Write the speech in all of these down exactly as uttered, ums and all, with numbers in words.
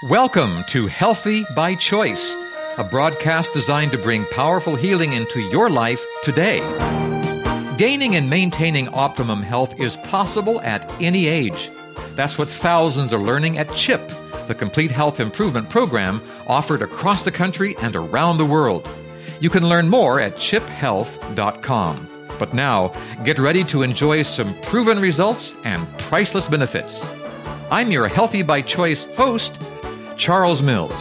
Welcome to Healthy by Choice, a broadcast designed to bring powerful healing into your life today. Gaining and maintaining optimum health is possible at any age. That's what thousands are learning at CHIP, the Complete Health Improvement Program offered across the country and around the world. You can learn more at chip health dot com. But now, get ready to enjoy some proven results and priceless benefits. I'm your Healthy by Choice host, Charles Mills.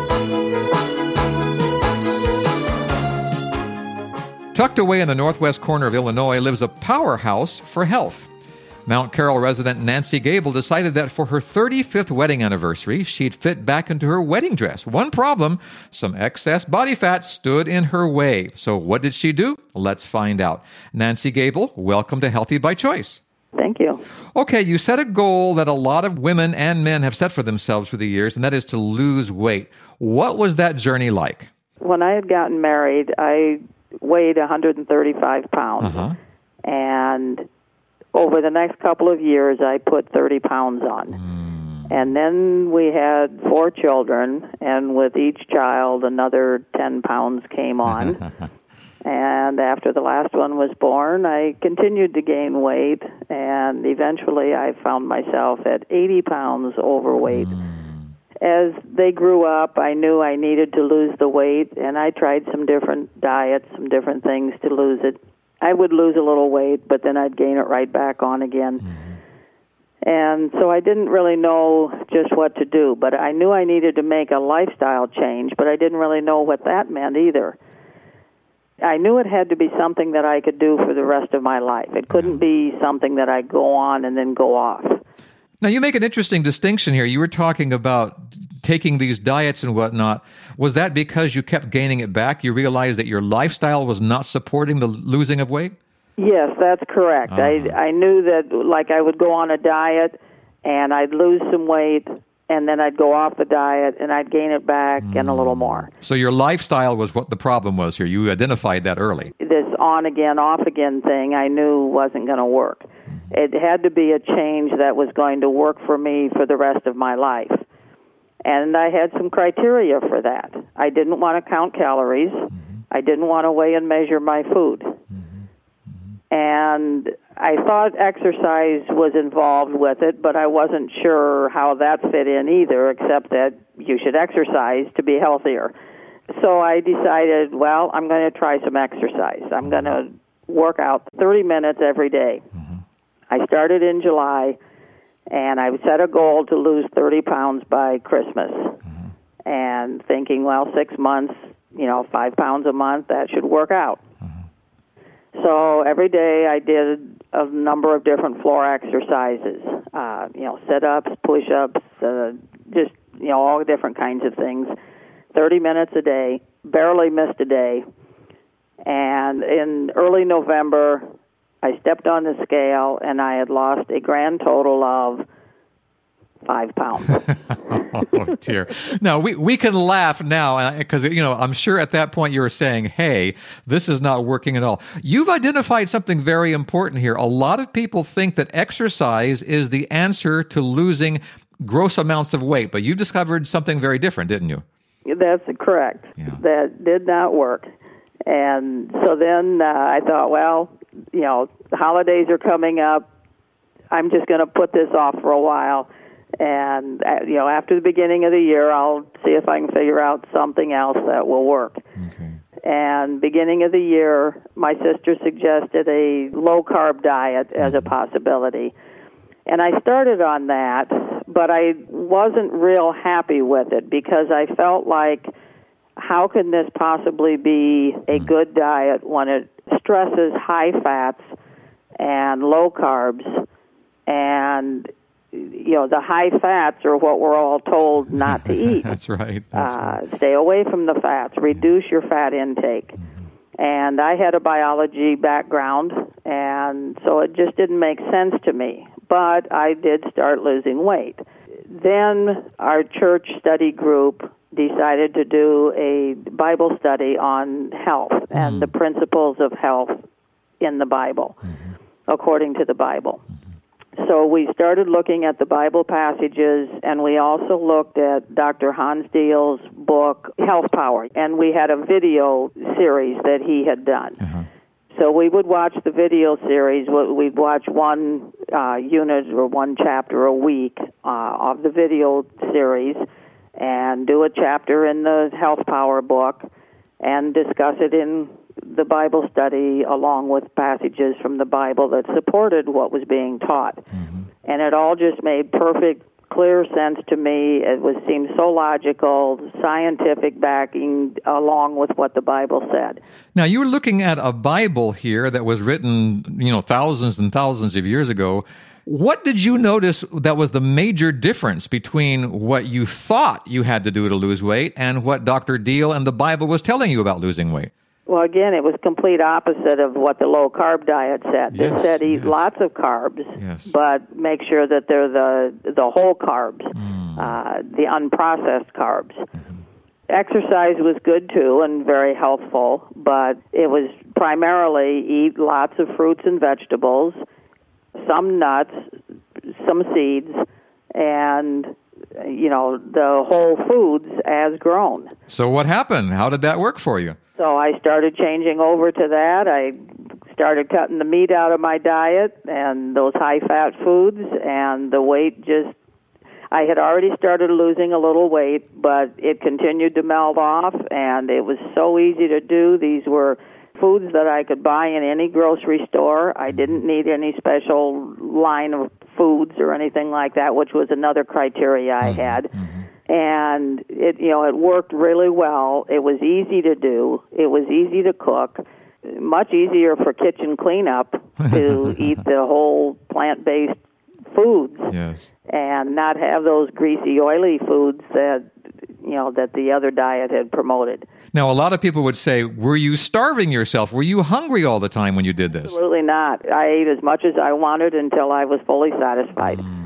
Tucked away in the northwest corner of Illinois lives a powerhouse for health. Mount Carroll resident Nancy Gable decided that for her thirty-fifth wedding anniversary, she'd fit back into her wedding dress. One problem, some excess body fat stood in her way. So what did she do? Let's find out. Nancy Gable, welcome to Healthy by Choice. Thank you. Okay, you set a goal that a lot of women and men have set for themselves through the years, and that is to lose weight. What was that journey like? When I had gotten married, I weighed one hundred thirty-five pounds. Uh-huh. And over the next couple of years, I put thirty pounds on. Mm. And then we had four children, and with each child, another ten pounds came on. And after the last one was born, I continued to gain weight, and eventually I found myself at eighty pounds overweight. Mm. As they grew up, I knew I needed to lose the weight, and I tried some different diets, some different things to lose it. I would lose a little weight, but then I'd gain it right back on again. Mm-hmm. And so I didn't really know just what to do, but I knew I needed to make a lifestyle change, but I didn't really know what that meant either. I knew it had to be something that I could do for the rest of my life. It couldn't be something that I go on and then go off. Now, you make an interesting distinction here. You were talking about taking these diets and whatnot. Was that because you kept gaining it back? You realized that your lifestyle was not supporting the losing of weight? Yes, that's correct. Uh-huh. I I knew that, like, I would go on a diet, and I'd lose some weight, and then I'd go off the diet, and I'd gain it back mm. and a little more. So your lifestyle was what the problem was here. You identified that early. This on-again, off-again thing I knew wasn't going to work. Mm-hmm. It had to be a change that was going to work for me for the rest of my life. And I had some criteria for that. I didn't want to count calories. Mm-hmm. I didn't want to weigh and measure my food. Mm-hmm. Mm-hmm. And I thought exercise was involved with it, but I wasn't sure how that fit in either, except that you should exercise to be healthier. So I decided, well, I'm going to try some exercise. I'm going to work out thirty minutes every day. Mm-hmm. I started in July, and I set a goal to lose thirty pounds by Christmas. Mm-hmm. And thinking, well, six months, you know, five pounds a month, that should work out. Mm-hmm. So every day I did a number of different floor exercises, uh, you know, sit-ups, push-ups, uh, just, you know, all different kinds of things. thirty minutes a day, barely missed a day. And in early November, I stepped on the scale, and I had lost a grand total of five pounds. Oh, dear. Now, we, we can laugh now because, you know, I'm sure at that point you were saying, hey, this is not working at all. You've identified something very important here. A lot of people think that exercise is the answer to losing gross amounts of weight, but you discovered something very different, didn't you? That's correct. Yeah. That did not work. And so then uh, I thought, well, you know, the holidays are coming up. I'm just going to put this off for a while. And, uh, you know, after the beginning of the year, I'll see if I can figure out something else that will work. Okay. And beginning of the year, my sister suggested a low-carb diet as a possibility. And I started on that, but I wasn't real happy with it because I felt like, how can this possibly be a good diet when it stresses high fats and low carbs? And, you know, the high fats are what we're all told not to eat. That's right. That's uh, right. Stay away from the fats. Reduce your fat intake. Mm-hmm. And I had a biology background, and so it just didn't make sense to me. But I did start losing weight. Then our church study group decided to do a Bible study on health mm-hmm. and the principles of health in the Bible, mm-hmm. according to the Bible. Mm-hmm. So we started looking at the Bible passages, and we also looked at Doctor Hans Diehl's book, Health Power, and we had a video series that he had done. Uh-huh. So we would watch the video series. We'd watch one uh, unit or one chapter a week uh, of the video series and do a chapter in the Health Power book and discuss it in the Bible study along with passages from the Bible that supported what was being taught. Mm-hmm. And it all just made perfect, clear sense to me. It was seemed so logical, scientific backing along with what the Bible said. Now, you were looking at a Bible here that was written, you know, thousands and thousands of years ago. What did you notice that was the major difference between what you thought you had to do to lose weight and what Doctor Diehl and the Bible was telling you about losing weight? Well, again, it was complete opposite of what the low-carb diet said. Yes, it said eat yes. lots of carbs, yes. but make sure that they're the the whole carbs, mm. uh, the unprocessed carbs. Mm-hmm. Exercise was good, too, and very healthful, but it was primarily eat lots of fruits and vegetables, some nuts, some seeds, and, you know, the whole foods as grown. So what happened? How did that work for you? So I started changing over to that. I started cutting the meat out of my diet and those high-fat foods, and the weight just, I had already started losing a little weight, but it continued to melt off, and it was so easy to do. These were foods that I could buy in any grocery store. I didn't need any special line of foods or anything like that, which was another criteria I had. Mm-hmm. And it, you know, it worked really well. It was easy to do. It was easy to cook. Much easier for kitchen cleanup to eat the whole plant-based foods, yes. and not have those greasy, oily foods that, you know, that the other diet had promoted. Now, a lot of people would say, were you starving yourself? Were you hungry all the time when you did this? Absolutely not. I ate as much as I wanted until I was fully satisfied. Mm.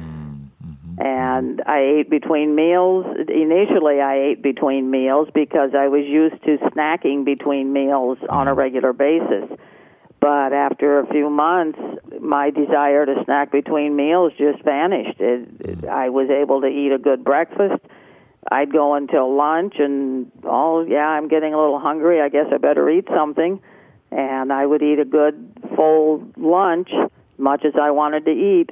And I ate between meals. Initially, I ate between meals because I was used to snacking between meals on a regular basis. But after a few months, my desire to snack between meals just vanished. It, I was able to eat a good breakfast. I'd go until lunch, and, oh, yeah, I'm getting a little hungry. I guess I better eat something. And I would eat a good full lunch, much as I wanted to eat.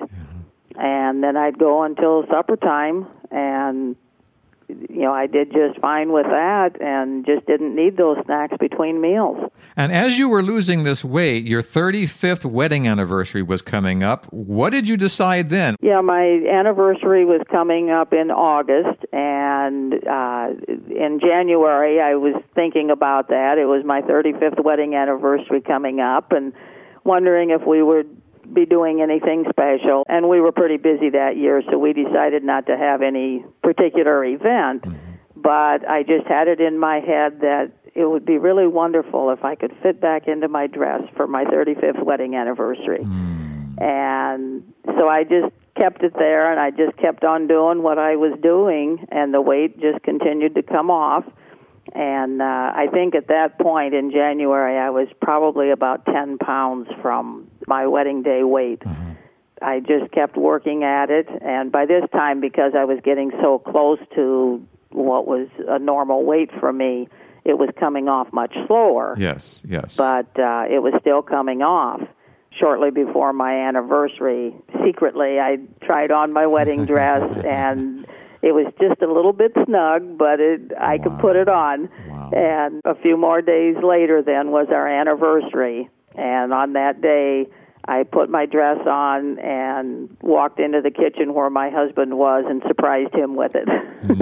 And then I'd go until supper time, and, you know, I did just fine with that and just didn't need those snacks between meals. And as you were losing this weight, your thirty-fifth wedding anniversary was coming up. What did you decide then? Yeah, my anniversary was coming up in August, and uh, in January I was thinking about that. It was my thirty-fifth wedding anniversary coming up, and wondering if we would be doing anything special, and we were pretty busy that year, so we decided not to have any particular event. Mm-hmm. But I just had it in my head that it would be really wonderful if I could fit back into my dress for my thirty-fifth wedding anniversary. Mm. And so I just kept it there, and I just kept on doing what I was doing, and the weight just continued to come off. And uh, I think at that point in January, I was probably about ten pounds from my wedding day weight. Mm-hmm. I just kept working at it, and by this time, because I was getting so close to what was a normal weight for me, it was coming off much slower. Yes, yes. But uh, it was still coming off. Shortly before my anniversary, secretly, I tried on my wedding dress, and it was just a little bit snug, but it, I wow. could put it on. Wow. And a few more days later then was our anniversary. And on that day, I put my dress on and walked into the kitchen where my husband was and surprised him with it.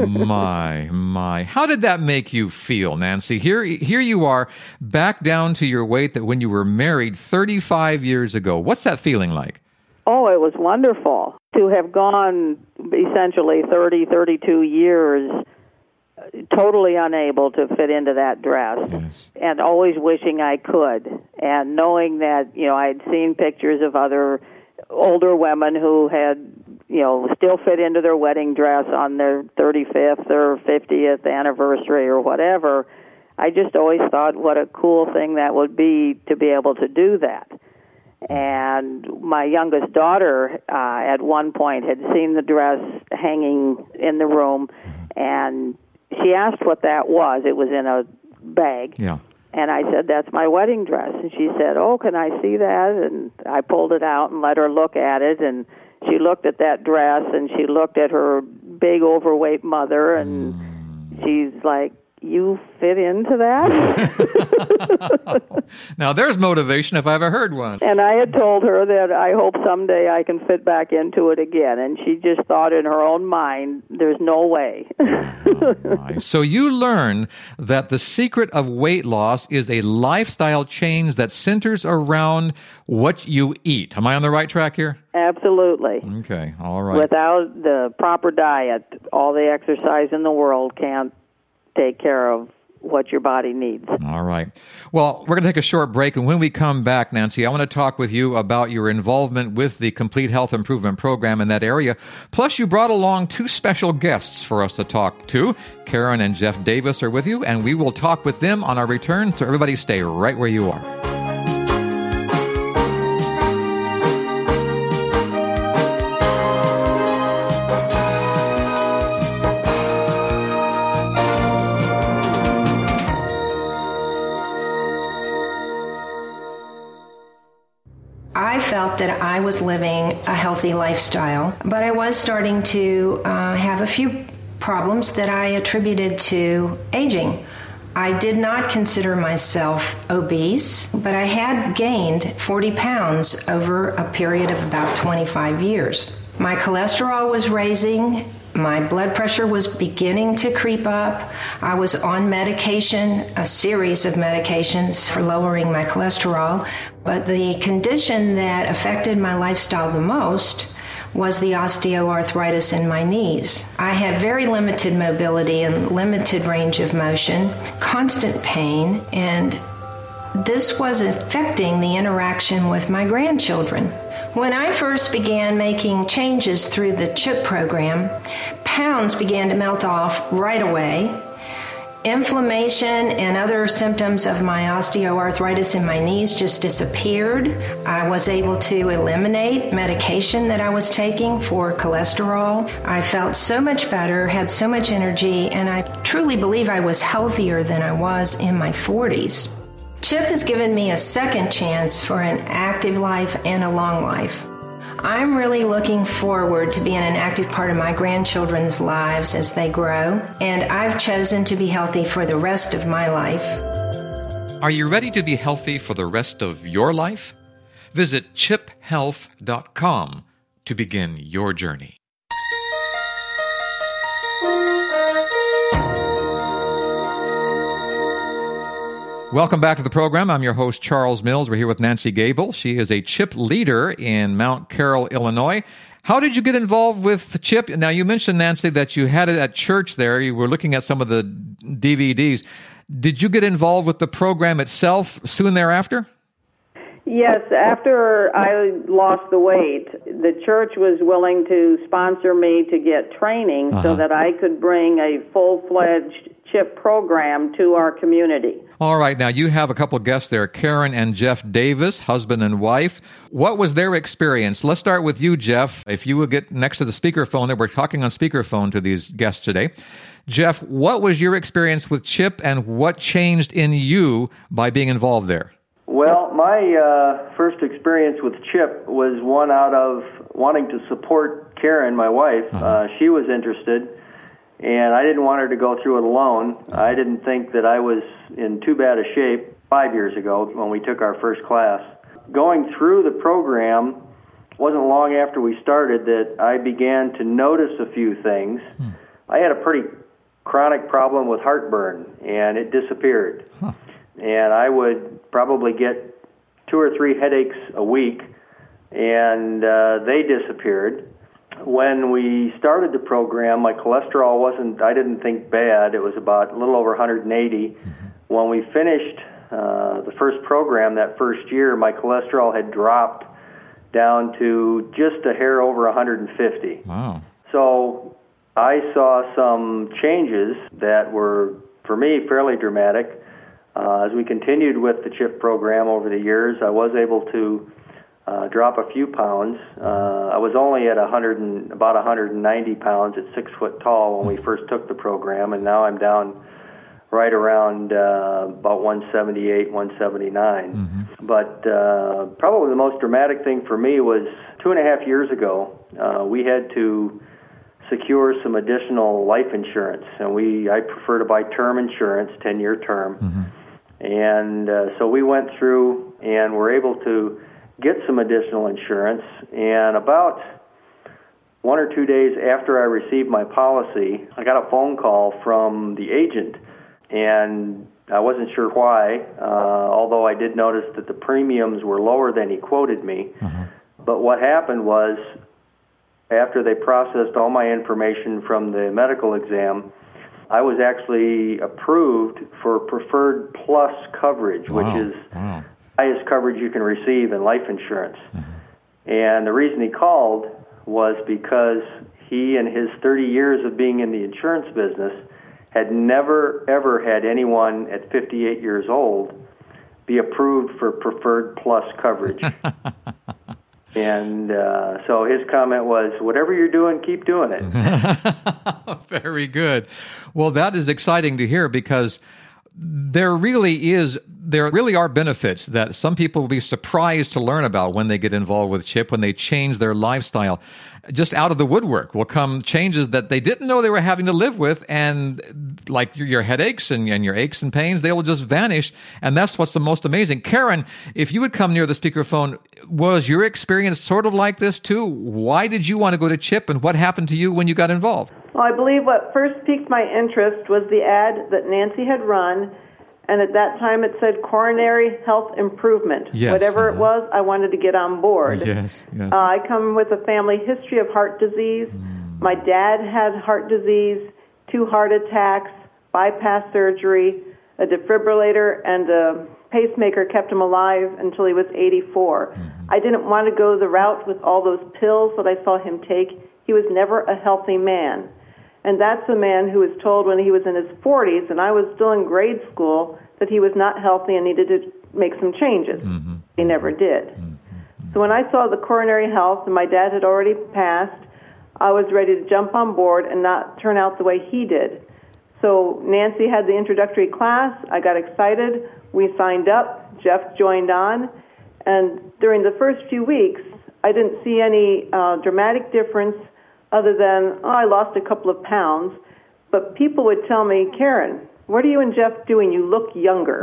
my, my. How did that make you feel, Nancy? Here, here you are, back down to your weight that when you were married thirty-five years ago. What's that feeling like? Oh, it was wonderful to have gone essentially thirty, thirty-two years totally unable to fit into that dress, yes. and always wishing I could, and knowing that, you know, I had seen pictures of other older women who had, you know, still fit into their wedding dress on their thirty-fifth or fiftieth anniversary or whatever. I just always thought what a cool thing that would be to be able to do that. And my youngest daughter, uh, at one point, had seen the dress hanging in the room, and she asked what that was. It was in a bag. Yeah. And I said, that's my wedding dress. And she said, oh, can I see that? And I pulled it out and let her look at it, and she looked at that dress, and she looked at her big, overweight mother, and mm. she's like, you fit into that? Now, there's motivation if I ever heard one. And I had told her that I hope someday I can fit back into it again. And she just thought in her own mind, there's no way. Oh, so you learn that the secret of weight loss is a lifestyle change that centers around what you eat. Am I on the right track here? Absolutely. Okay, all right. Without the proper diet, all the exercise in the world can't take care of what your body needs. All right. Well, we're going to take a short break, and when we come back, Nancy, I want to talk with you about your involvement with the Complete Health Improvement Program in that area. Plus, you brought along two special guests for us to talk to. Karen and Jeff Davis are with you, and we will talk with them on our return, so everybody stay right where you are. I felt that I was living a healthy lifestyle, but I was starting to uh, have a few problems that I attributed to aging. I did not consider myself obese, but I had gained forty pounds over a period of about twenty-five years. My cholesterol was raising. My blood pressure was beginning to creep up. I was on medication, a series of medications for lowering my cholesterol. But the condition that affected my lifestyle the most was the osteoarthritis in my knees. I had very limited mobility and limited range of motion, constant pain, and this was affecting the interaction with my grandchildren. When I first began making changes through the CHIP program, pounds began to melt off right away. Inflammation and other symptoms of my osteoarthritis in my knees just disappeared. I was able to eliminate medication that I was taking for cholesterol. I felt so much better, had so much energy, and I truly believe I was healthier than I was in my forties. CHIP has given me a second chance for an active life and a long life. I'm really looking forward to being an active part of my grandchildren's lives as they grow, and I've chosen to be healthy for the rest of my life. Are you ready to be healthy for the rest of your life? Visit chip health dot com to begin your journey. Welcome back to the program. I'm your host, Charles Mills. We're here with Nancy Gable. She is a CHIP leader in Mount Carroll, Illinois. How did you get involved with CHIP? Now, you mentioned, Nancy, that you had it at church there. You were looking at some of the D V Ds. Did you get involved with the program itself soon thereafter? Yes, after I lost the weight, the church was willing to sponsor me to get training uh-huh. so that I could bring a full-fledged CHIP program to our community. All right. Now, you have a couple of guests there, Karen and Jeff Davis, husband and wife. What was their experience? Let's start with you, Jeff. If you would get next to the speakerphone there, we're talking on speakerphone to these guests today. Jeff, what was your experience with CHIP, and what changed in you by being involved there? Well, my uh, first experience with CHIP was one out of wanting to support Karen, my wife. Uh-huh. Uh, she was interested, and I didn't want her to go through it alone. Uh-huh. I didn't think that I was in too bad a shape five years ago when we took our first class. Going through the program, wasn't long after we started that I began to notice a few things. Hmm. I had a pretty chronic problem with heartburn, and it disappeared. Huh. And I would probably get two or three headaches a week, and uh, they disappeared. When we started the program, my cholesterol wasn't, I didn't think bad. It was about a little over one hundred eighty. Mm-hmm. When we finished uh, the first program that first year, my cholesterol had dropped down to just a hair over one hundred fifty. Wow. So I saw some changes that were, for me, fairly dramatic. Uh, as we continued with the CHIP program over the years, I was able to uh, drop a few pounds. Uh, I was only at one hundred and, about one hundred ninety pounds at six foot tall when we first took the program, and now I'm down right around uh, about one seventy-eight, one seventy-nine. Mm-hmm. But uh, probably the most dramatic thing for me was two and a half years ago, uh, we had to secure some additional life insurance, and we I prefer to buy term insurance, ten-year term. Mm-hmm. And uh, so we went through and were able to get some additional insurance, and about one or two days after I received my policy, I got a phone call from the agent, and I wasn't sure why, uh, although I did notice that the premiums were lower than he quoted me. Mm-hmm. But what happened was, after they processed all my information from the medical exam, I was actually approved for Preferred Plus coverage, wow. which is wow. the highest coverage you can receive in life insurance. Mm-hmm. And the reason he called was because he, in his thirty years of being in the insurance business, had never, ever had anyone at fifty-eight years old be approved for Preferred Plus coverage. And uh, so his comment was, whatever you're doing, keep doing it. Very good. Well, that is exciting to hear, because there really is, there really are benefits that some people will be surprised to learn about when they get involved with CHIP, when they change their lifestyle. Just out of the woodwork will come changes that they didn't know they were having to live with, and like your, your headaches and, and your aches and pains, they will just vanish, and that's what's the most amazing. Karen, if you would come near the speakerphone, was your experience sort of like this too? Why did you want to go to CHIP, and what happened to you when you got involved? Well, I believe what first piqued my interest was the ad that Nancy had run, and at that time it said coronary health improvement. Yes, Whatever uh-huh. it was, I wanted to get on board. Yes, yes. Uh, I come with a family history of heart disease. Mm. My dad had heart disease, two heart attacks, bypass surgery, a defibrillator, and a pacemaker kept him alive until he was eighty-four. Mm-hmm. I didn't want to go the route with all those pills that I saw him take. He was never a healthy man. And that's a man who was told when he was in his forties, and I was still in grade school, that he was not healthy and needed to make some changes. Mm-hmm. He never did. Mm-hmm. So when I saw the coronary health, and my dad had already passed, I was ready to jump on board and not turn out the way he did. So Nancy had the introductory class. I got excited. We signed up. Jeff joined on. And during the first few weeks, I didn't see any uh, dramatic difference other than, oh, I lost a couple of pounds. But people would tell me, Karen, what are you and Jeff doing? You look younger,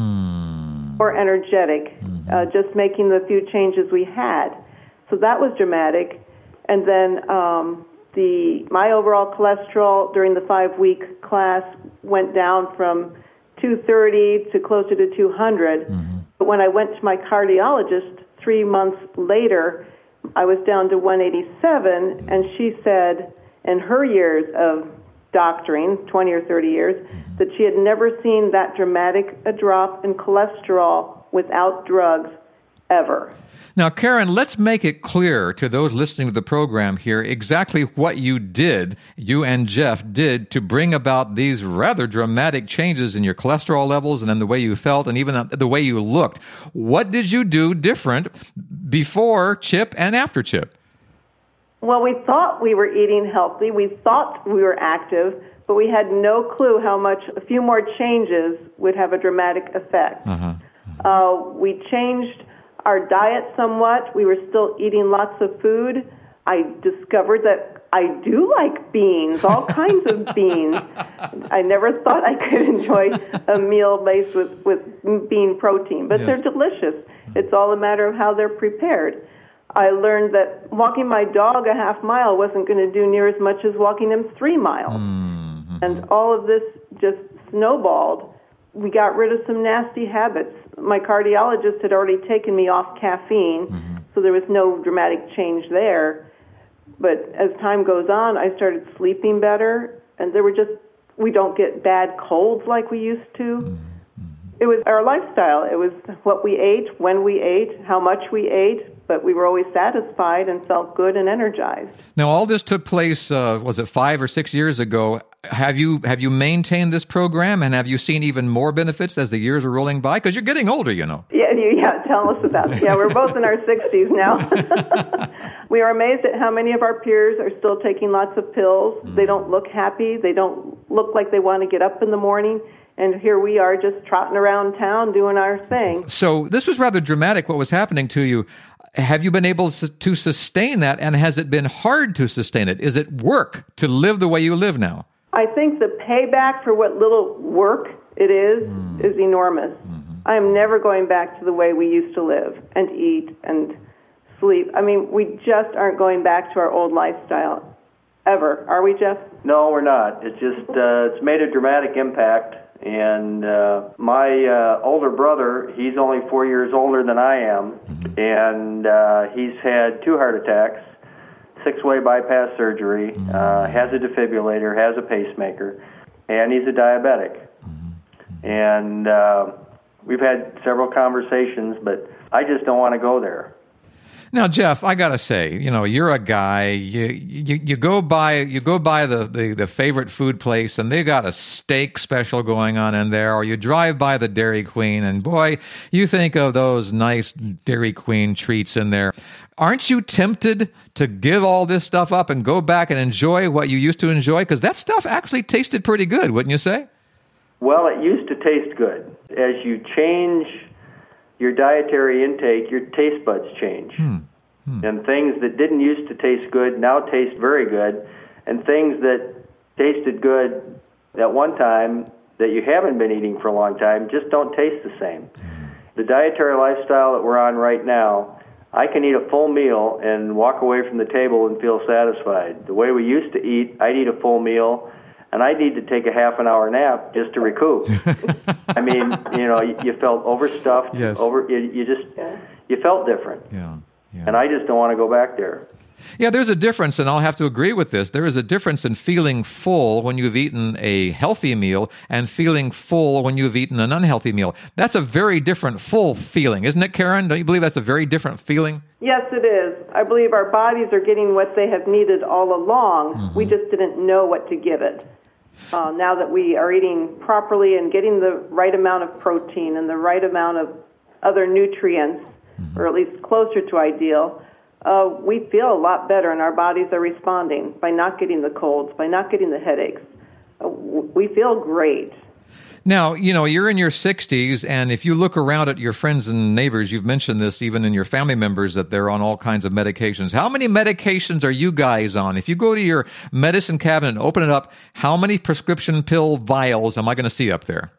mm. more energetic, mm-hmm. uh, just making the few changes we had. So that was dramatic. And then um, the my overall cholesterol during the five-week class went down from two thirty to closer to two hundred. Mm-hmm. But when I went to my cardiologist three months later, I was down to one eighty-seven, and she said in her years of doctoring, twenty or thirty years, mm-hmm. that she had never seen that dramatic a drop in cholesterol without drugs ever. Now, Karen, let's make it clear to those listening to the program here exactly what you did, you and Jeff did, to bring about these rather dramatic changes in your cholesterol levels and in the way you felt and even the way you looked. What did you do different before CHIP and after CHIP? Well, we thought we were eating healthy. We thought we were active, but we had no clue how much a few more changes would have a dramatic effect. Uh-huh. Uh-huh. Uh, we changed our diet somewhat. We were still eating lots of food. I discovered that I do like beans, all kinds of beans. I never thought I could enjoy a meal based with, with bean protein, but yes. They're delicious. It's all a matter of how they're prepared. I learned that walking my dog a half mile wasn't going to do near as much as walking him three miles. Mm-hmm. And all of this just snowballed. We got rid of some nasty habits. My cardiologist had already taken me off caffeine, mm-hmm. so there was no dramatic change there. But as time goes on, I started sleeping better, and there were just, we don't get bad colds like we used to. Mm-hmm. It was our lifestyle. It was what we ate, when we ate, how much we ate, but we were always satisfied and felt good and energized. Now, all this took place, uh, was it five or six years ago? have you have you maintained this program, and have you seen even more benefits as the years are rolling by? Because you're getting older, you know. Yeah, you, yeah. Tell us about it. Yeah, we're both in our sixties now. We are amazed at how many of our peers are still taking lots of pills. Mm. They don't look happy. They don't look like they want to get up in the morning. And here we are just trotting around town doing our thing. So this was rather dramatic, what was happening to you. Have you been able to sustain that, and has it been hard to sustain it? Is it work to live the way you live now? I think the payback for what little work it is mm. is enormous. Mm-hmm. I am never going back to the way we used to live and eat and sleep. I mean, we just aren't going back to our old lifestyle, ever. Are we, Jeff? No, we're not. It's just, uh, it's made a dramatic impact. And uh, my uh, older brother, he's only four years older than I am, mm-hmm. and uh, he's had two heart attacks, six-way bypass surgery, mm-hmm. uh, has a defibrillator, has a pacemaker, and he's a diabetic. Mm-hmm. And uh, we've had several conversations, but I just don't want to go there. Now, Jeff, I gotta say, you know, you're a guy. You you, you go by you go by the, the, the favorite food place, and they got a steak special going on in there. Or you drive by the Dairy Queen, and boy, you think of those nice Dairy Queen treats in there. Aren't you tempted to give all this stuff up and go back and enjoy what you used to enjoy? Because that stuff actually tasted pretty good, wouldn't you say? Well, it used to taste good. As you change your dietary intake, your taste buds change. Hmm. Hmm. And things that didn't used to taste good now taste very good. And things that tasted good at one time that you haven't been eating for a long time just don't taste the same. Hmm. The dietary lifestyle that we're on right now, I can eat a full meal and walk away from the table and feel satisfied. The way we used to eat, I'd eat a full meal, and I need to take a half an hour nap just to recoup. I mean, you know, you, you felt overstuffed. Yes. Over, you, you just, you felt different. Yeah, yeah. And I just don't want to go back there. Yeah, there's a difference, and I'll have to agree with this. There is a difference in feeling full when you've eaten a healthy meal and feeling full when you've eaten an unhealthy meal. That's a very different full feeling, isn't it, Karen? Don't you believe that's a very different feeling? Yes, it is. I believe our bodies are getting what they have needed all along. Mm-hmm. We just didn't know what to give it. Uh, now that we are eating properly and getting the right amount of protein and the right amount of other nutrients, mm-hmm. or at least closer to ideal, uh, we feel a lot better, and our bodies are responding by not getting the colds, by not getting the headaches. Uh, we feel great. Now, you know, you're in your sixties, and if you look around at your friends and neighbors, you've mentioned this even in your family members, that they're on all kinds of medications. How many medications are you guys on? If you go to your medicine cabinet and open it up, how many prescription pill vials am I going to see up there?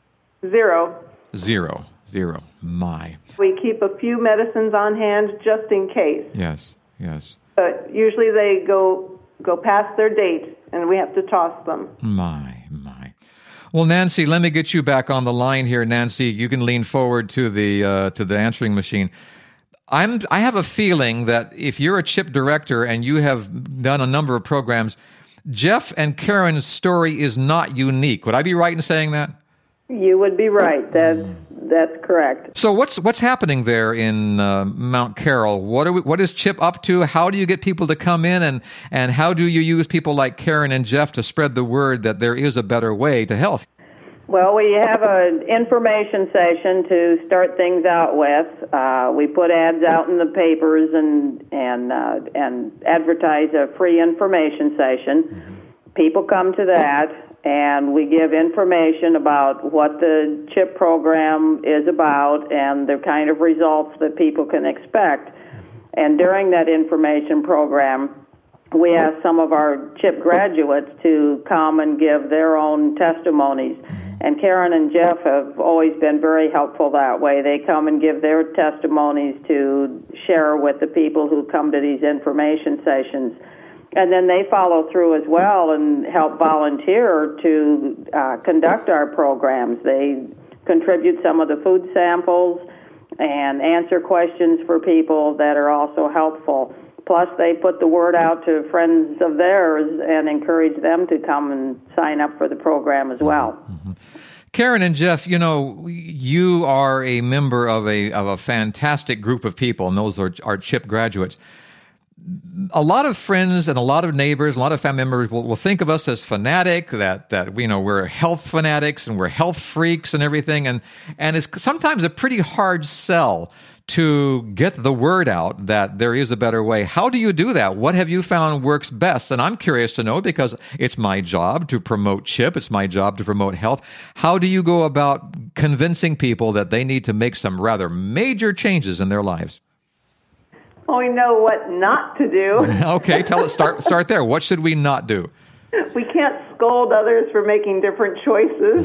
Zero. Zero. Zero. My. We keep a few medicines on hand just in case. Yes, yes. But usually they go go past their date, and we have to toss them. My, my. Well, Nancy, let me get you back on the line here. Nancy, you can lean forward to the uh, to the answering machine. I'm I have a feeling that if you're a CHIP director and you have done a number of programs, Jeff and Karen's story is not unique. Would I be right in saying that? You would be right. That's that's correct. So what's what's happening there in uh, Mount Carroll? What are we, what is CHIP up to? How do you get people to come in, and and how do you use people like Karen and Jeff to spread the word that there is a better way to health? Well, we have an information session to start things out with. Uh, we put ads out in the papers and and uh, and advertise a free information session. Mm-hmm. People come to that. And we give information about what the CHIP program is about and the kind of results that people can expect. And during that information program, we ask some of our CHIP graduates to come and give their own testimonies. And Karen and Jeff have always been very helpful that way. They come and give their testimonies to share with the people who come to these information sessions. And then they follow through as well and help volunteer to uh, conduct our programs. They contribute some of the food samples and answer questions for people that are also helpful. Plus, they put the word out to friends of theirs and encourage them to come and sign up for the program as well. Mm-hmm. Karen and Jeff, you know, you are a member of a of a fantastic group of people, and those are, are CHIP graduates. a lot of friends and a lot of neighbors, a lot of family members will, will think of us as fanatic, that, that, you know, we're health fanatics and we're health freaks and everything. And, and it's sometimes a pretty hard sell to get the word out that there is a better way. How do you do that? What have you found works best? And I'm curious to know, because it's my job to promote CHIP. It's my job to promote health. How do you go about convincing people that they need to make some rather major changes in their lives? Well, we know what not to do. Okay, tell us. Start start there. What should we not do? We can't scold others for making different choices.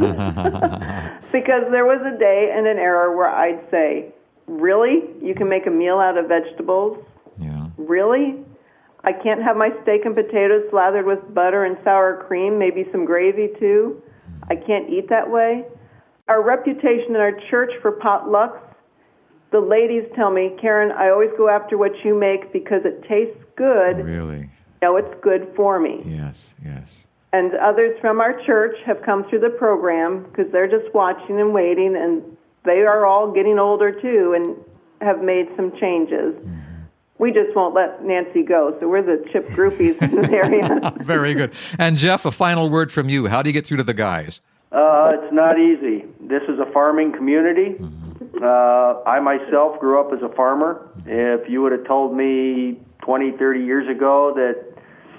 Because there was a day and an era where I'd say, really? You can make a meal out of vegetables? Yeah. Really? I can't have my steak and potatoes slathered with butter and sour cream, maybe some gravy too? I can't eat that way? Our reputation in our church for potlucks, the ladies tell me, Karen, I always go after what you make because it tastes good. Really? You know, it's good for me. Yes, yes. And others from our church have come through the program because they're just watching and waiting, and they are all getting older too and have made some changes. Mm-hmm. We just won't let Nancy go, so we're the CHIP groupies in the area. Very good. And Jeff, a final word from you. How do you get through to the guys? Uh, it's not easy. This is a farming community. Mm-hmm. Uh, I myself grew up as a farmer. If you would have told me twenty, thirty years ago that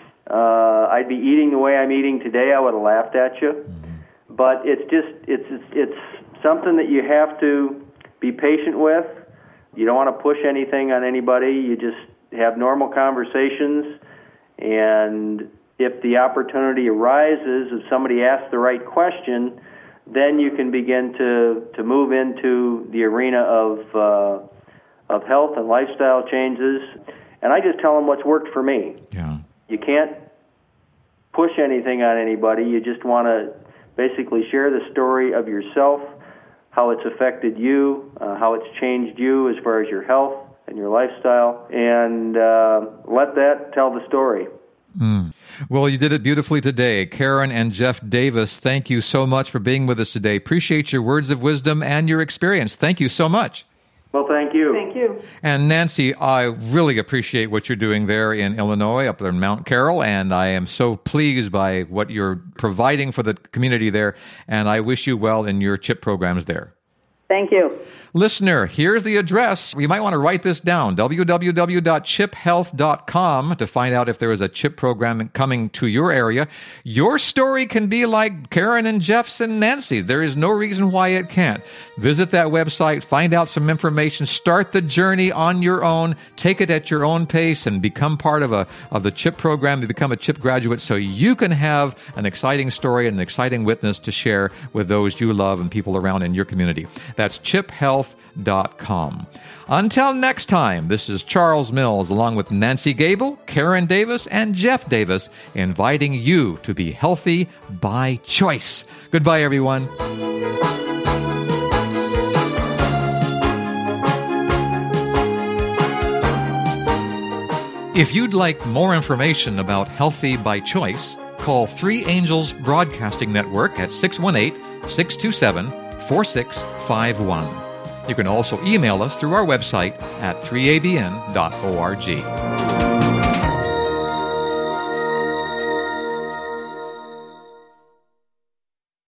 uh, I'd be eating the way I'm eating today, I would have laughed at you. Mm-hmm. But it's just, it's, it's, it's something that you have to be patient with. You don't want to push anything on anybody. You just have normal conversations, and if the opportunity arises, if somebody asks the right question, then you can begin to, to move into the arena of uh, of health and lifestyle changes. And I just tell them what's worked for me. Yeah. You can't push anything on anybody. You just want to basically share the story of yourself, how it's affected you, uh, how it's changed you as far as your health and your lifestyle, and uh, let that tell the story. Mm. Well, you did it beautifully today. Karen and Jeff Davis, thank you so much for being with us today. Appreciate your words of wisdom and your experience. Thank you so much. Well, thank you. Thank you. And Nancy, I really appreciate what you're doing there in Illinois, up there in Mount Carroll, and I am so pleased by what you're providing for the community there, and I wish you well in your CHIP programs there. Thank you. Listener, here's the address. You might want to write this down, w w w dot chip health dot com, to find out if there is a CHIP program coming to your area. Your story can be like Karen and Jeff's and Nancy. There is no reason why it can't. Visit that website, find out some information, start the journey on your own, take it at your own pace, and become part of a of the CHIP program to become a CHIP graduate so you can have an exciting story and an exciting witness to share with those you love and people around in your community. That's chip health dot com. Until next time, this is Charles Mills along with Nancy Gable, Karen Davis, and Jeff Davis inviting you to be healthy by choice. Goodbye, everyone. If you'd like more information about Healthy by Choice, call Three Angels Broadcasting Network at six one eight, six two seven, four six five one. You can also email us through our website at three a b n dot org.